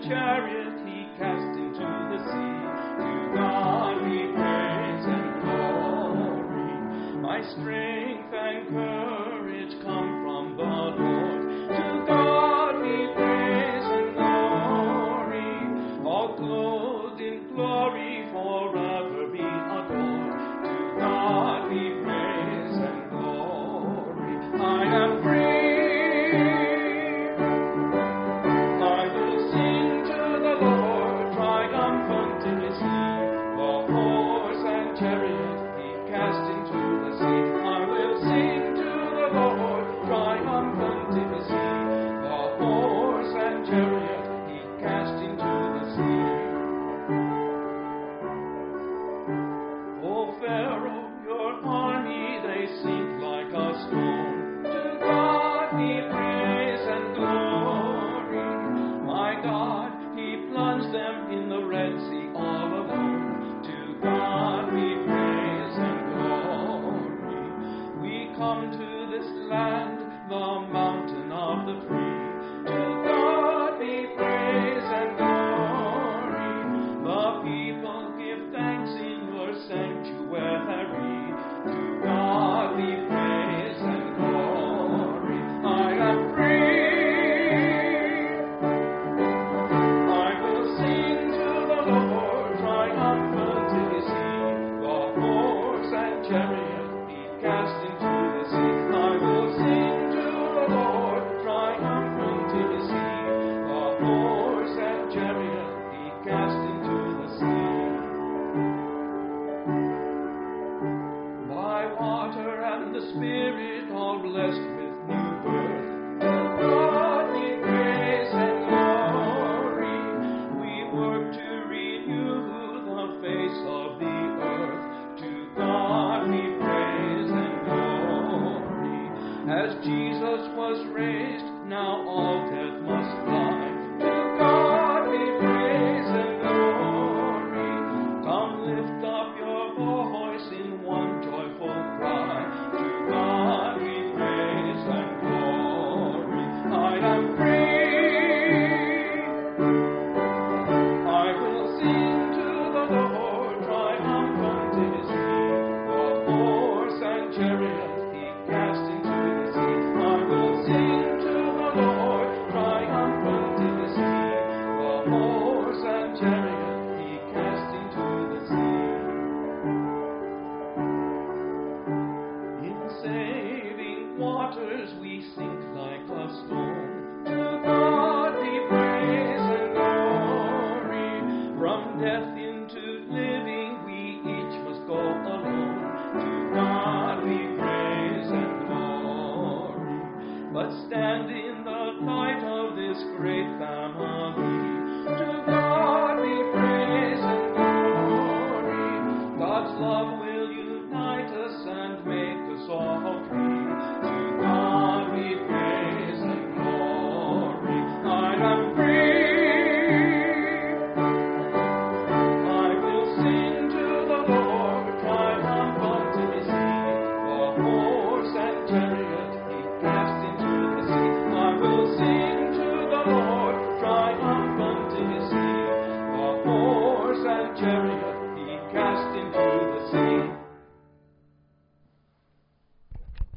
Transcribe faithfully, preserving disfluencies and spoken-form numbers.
chariot he cast into the sea. To God be praise and glory. My strength and courage come from the Lord. To God be praise and glory. All clothed in glory forever be adored. To God be praise and glory. I am free. Stand in the light of this great family.